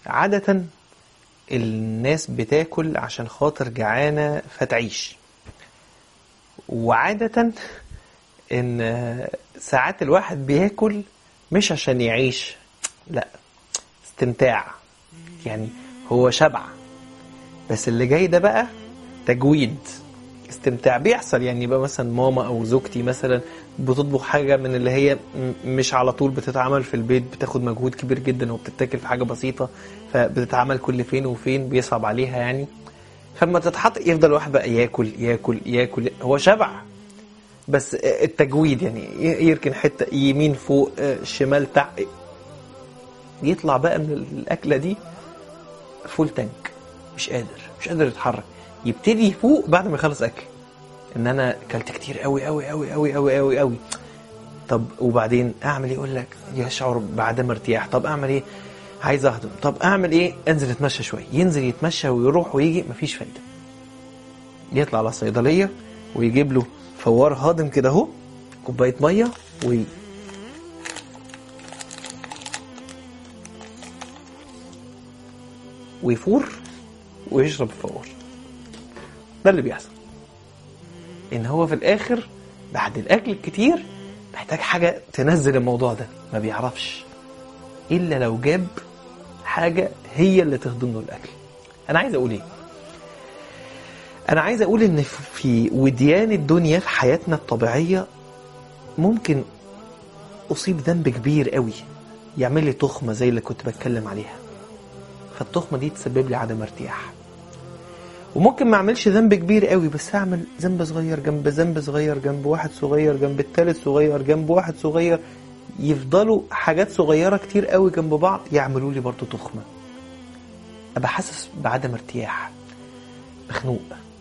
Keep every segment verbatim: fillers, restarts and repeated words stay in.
عادة الناس بتاكل عشان خاطر جعانة فتعيش، وعادة ان ساعات الواحد بياكل مش عشان يعيش، لا، استمتاع، يعني هو شبع. بس اللي جاي ده بقى تجويد، استمتاع بيحصل. يعني يبقى مثلا ماما او زوجتي مثلا بتطبخ حاجة من اللي هي مش على طول بتتعمل في البيت، بتاخد مجهود كبير جدا وبتتاكل في حاجة بسيطة، فبتتعمل كل فين وفين، بيصعب عليها يعني. فلما تتحط يفضل واحد بقى ياكل ياكل ياكل، هو شبع. بس التجويد يعني يركن حتة يمين فوق شمال تحت، يطلع بقى من الأكلة دي فول تانك، مش قادر مش قادر يتحرك، يبتدي يفوق بعد ما يخلص أكل إن أنا كلت كتير قوي قوي قوي قوي قوي قوي قوي. طب وبعدين أعمل إيه؟ يقول لك يشعر بعدم ارتياح. طب أعمل إيه؟ عايز أهضم. طب أعمل إيه؟ أنزل أتمشى شوية. ينزل يتمشى ويروح ويجي، مفيش فايدة. يطلع على الصيدلية ويجيب له فوار هاضم كده اهو، كوباية مية وي ويفور ويشرب الفوار. ده اللي بيحصل، ان هو في الاخر بعد الاكل الكتير محتاج حاجة تنزل الموضوع ده، ما بيعرفش الا لو جاب حاجة هي اللي تهضم له الاكل. انا عايز اقول ايه؟ انا عايز اقول ان في وديان الدنيا في حياتنا الطبيعية ممكن اصيب ذنب كبير قوي يعمل لي تخمة زي اللي كنت بتكلم عليها، فالتخمة دي تسبب لي عدم ارتياح. وممكن ما اعملش ذنب كبير قوي، بس اعمل ذنب صغير جنب ذنب صغير جنب واحد صغير جنب التالت صغير جنب واحد صغير، يفضلوا حاجات صغيرة كتير قوي جنب بعض يعملوا لي برضو تخمة. ابقى حاسس بعدم ارتياح، مخنوق،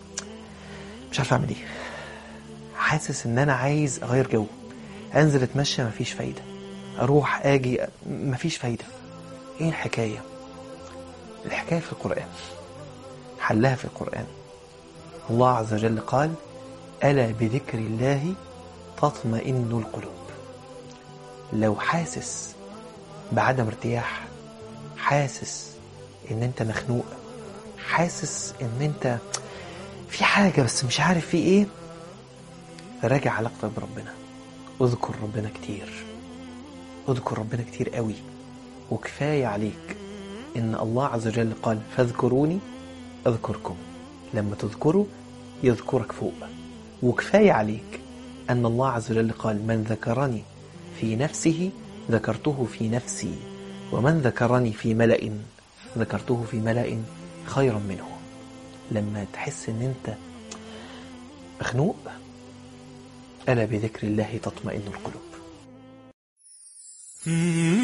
مش عارف اعمل ايه، حاسس ان انا عايز اغير جو، انزل اتمشى مفيش فايدة، اروح اجي مفيش فايدة. ايه الحكاية؟ الحكاية في القرآن، حلها في القرآن. الله عز وجل قال: ألا بذكر الله تطمئن القلوب. لو حاسس بعدم ارتياح، حاسس ان انت مخنوق، حاسس ان انت في حاجة بس مش عارف في ايه، راجع علاقتك بربنا، اذكر ربنا كتير، اذكر ربنا كتير قوي. وكفاية عليك ان الله عز وجل قال: فاذكروني اذكركم. لما تذكره يذكرك فوق. وكفاية عليك أن الله عز وجل قال: من ذكرني في نفسه ذكرته في نفسي، ومن ذكرني في ملأ ذكرته في ملأ خيرا منه. لما تحس أن أنت مخنوق، ألا بذكر الله تطمئن القلوب.